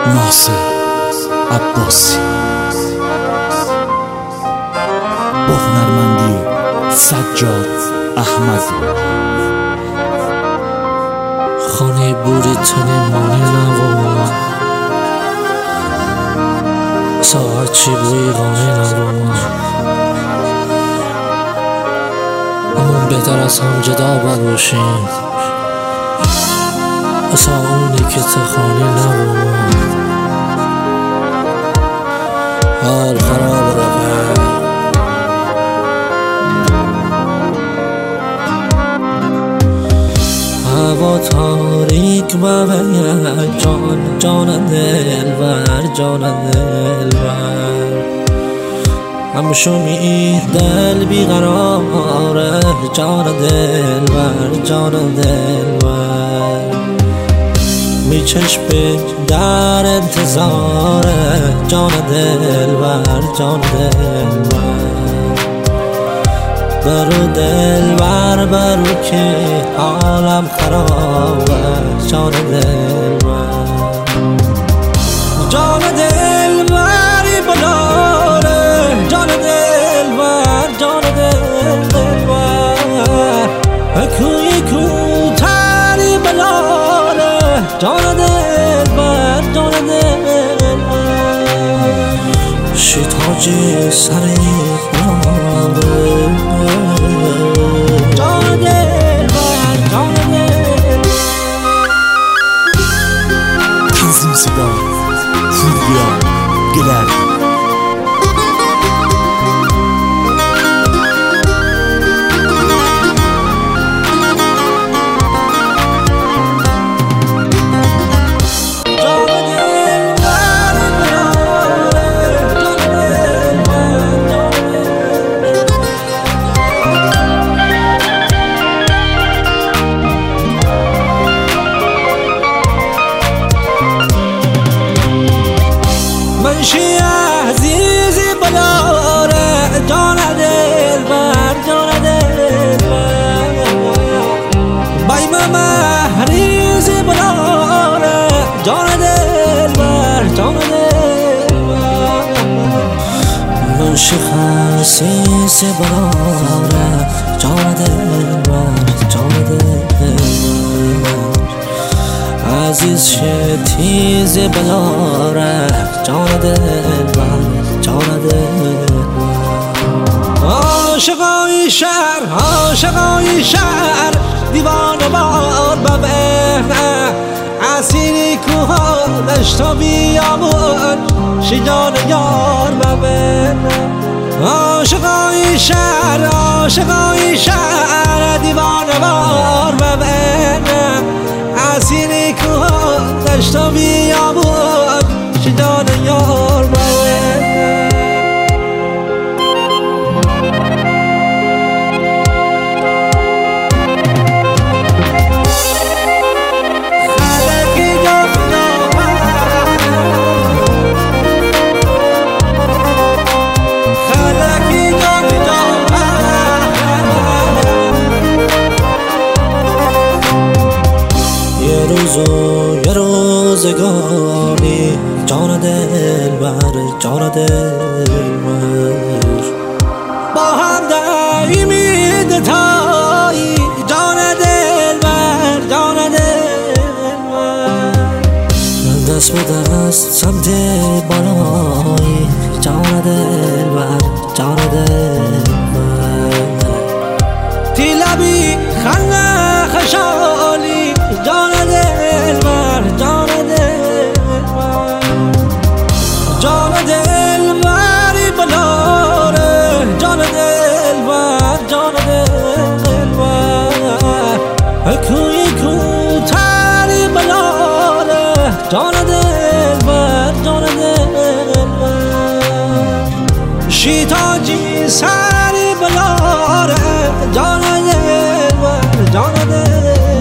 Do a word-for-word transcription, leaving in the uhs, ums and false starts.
ناصر عباسی با هنرمندی سجاد احمدی. خانه بوری تنی مانی نبود، ساعت چی بوی غانی نبود، همون بهتر از هم جدا باشیم، اصلا اونی که تخانی نبود. حال خراب رفت، هوا تاریک و جان جان دلبر جان دلبر همشو می دل بیقراره جان دلبر جان دلبر می چشم در انتظاره جان دلبر جان دلبر برو دلبر برو که حالم خرابه جان دلبر جان دلبری بلاره جان دلبر جان دلبر کوی کوتری بلاره جان دلبر جان دلبر شیطاجی سری بلاره جان دلبر جان دلبر تنظیم صدا فوریا گلر. منشی عزیزی بلاره جان دلبر جان دلبر بایم مهریزی بلاره جان دلبر جان دلبر منشی خسیسی بلاره جان دلبر جان دلبر عزیز شتیز بلاره جان دلبر جان دلبر عاشقای شهر عاشقای شهر دیوانه بار ببینه اسیری کوها دشت و بیابون شجان یار ببینه عاشقای شهر عاشقای شهر دیوانه بار ببینه اسیری کوها دشت و بیابون شجان یار ببینه خلقی گفتم خلقی گفتم یه روزو یه روزگاری جان دلبر جان دلبر با هم دایمی دتایی جان دلبر جان دلبر دست به دست سمت بالایی جان دلبر جان دلبر تی لبی خنده خشالی جان دلبر جان دلبر جان دلبری بلاره جان دلبر جان دلبر کوی کوتری بلاره جان دلبر جان دلبر شیطاجی سری بلاره جان دلبر جان دلبر